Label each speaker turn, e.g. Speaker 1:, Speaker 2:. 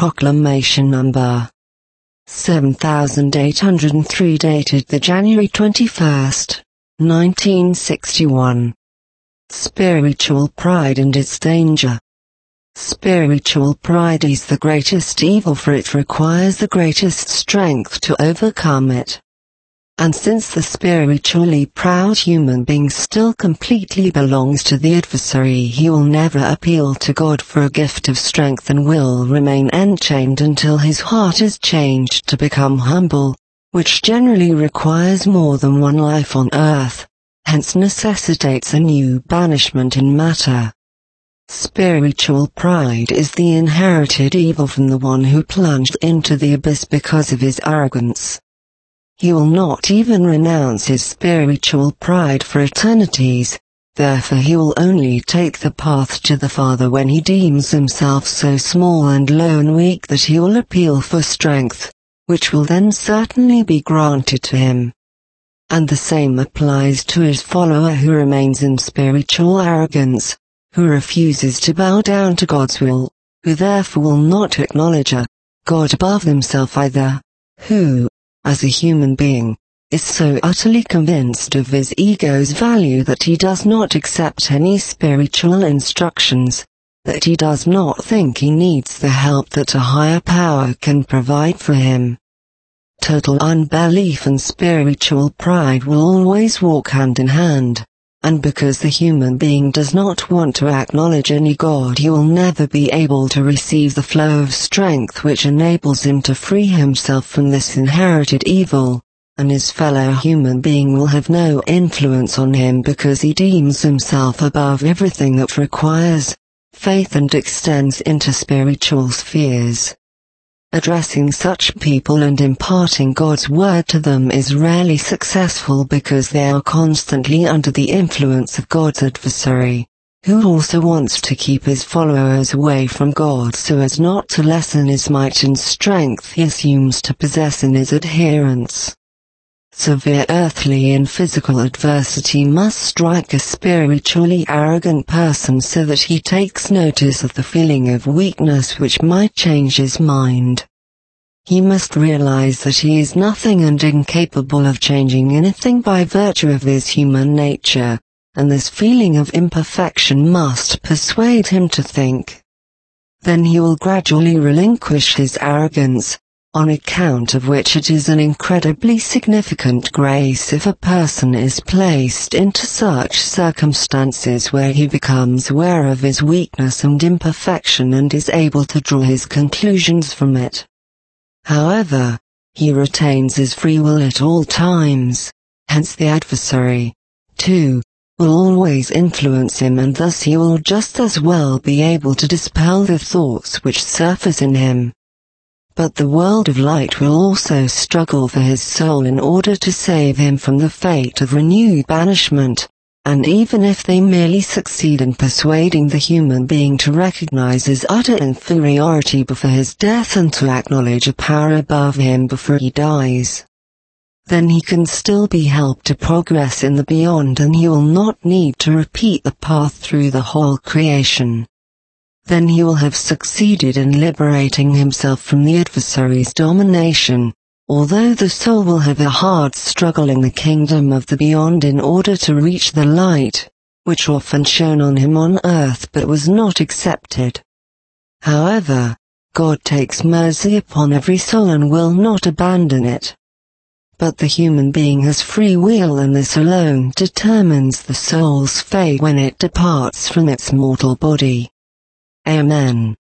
Speaker 1: Proclamation Number 7803 dated the January 21st, 1961. Spiritual pride and its danger. Spiritual pride is the greatest evil, for it requires the greatest strength to overcome it. And since the spiritually proud human being still completely belongs to the adversary, he will never appeal to God for a gift of strength and will remain enchained until his heart is changed to become humble, which generally requires more than one life on earth, hence necessitates a new banishment in matter. Spiritual pride is the inherited evil from the one who plunged into the abyss because of his arrogance. He will not even renounce his spiritual pride for eternities, therefore he will only take the path to the Father when he deems himself so small and low and weak that he will appeal for strength, which will then certainly be granted to him. And the same applies to his follower who remains in spiritual arrogance, who refuses to bow down to God's will, who therefore will not acknowledge a God above himself either, who, as a human being, is so utterly convinced of his ego's value that he does not accept any spiritual instructions, that he does not think he needs the help that a higher power can provide for him. Total unbelief and spiritual pride will always walk hand in hand, and because the human being does not want to acknowledge any God, he will never be able to receive the flow of strength which enables him to free himself from this inherited evil, and his fellow human being will have no influence on him because he deems himself above everything that requires faith and extends into spiritual spheres. Addressing such people and imparting God's word to them is rarely successful because they are constantly under the influence of God's adversary, who also wants to keep his followers away from God so as not to lessen his might and strength he assumes to possess in his adherents. Severe earthly and physical adversity must strike a spiritually arrogant person so that he takes notice of the feeling of weakness which might change his mind. He must realize that he is nothing and incapable of changing anything by virtue of his human nature, and this feeling of imperfection must persuade him to think. Then he will gradually relinquish his arrogance, on account of which it is an incredibly significant grace if a person is placed into such circumstances where he becomes aware of his weakness and imperfection and is able to draw his conclusions from it. However, he retains his free will at all times, hence the adversary, too, will always influence him, and thus he will just as well be able to dispel the thoughts which surface in him. But the world of light will also struggle for his soul in order to save him from the fate of renewed banishment, and even if they merely succeed in persuading the human being to recognize his utter inferiority before his death and to acknowledge a power above him before he dies, then he can still be helped to progress in the beyond, and he will not need to repeat the path through the whole creation. Then he will have succeeded in liberating himself from the adversary's domination, although the soul will have a hard struggle in the kingdom of the beyond in order to reach the light, which often shone on him on earth but was not accepted. However, God takes mercy upon every soul and will not abandon it. But the human being has free will, and this alone determines the soul's fate when it departs from its mortal body. Amen.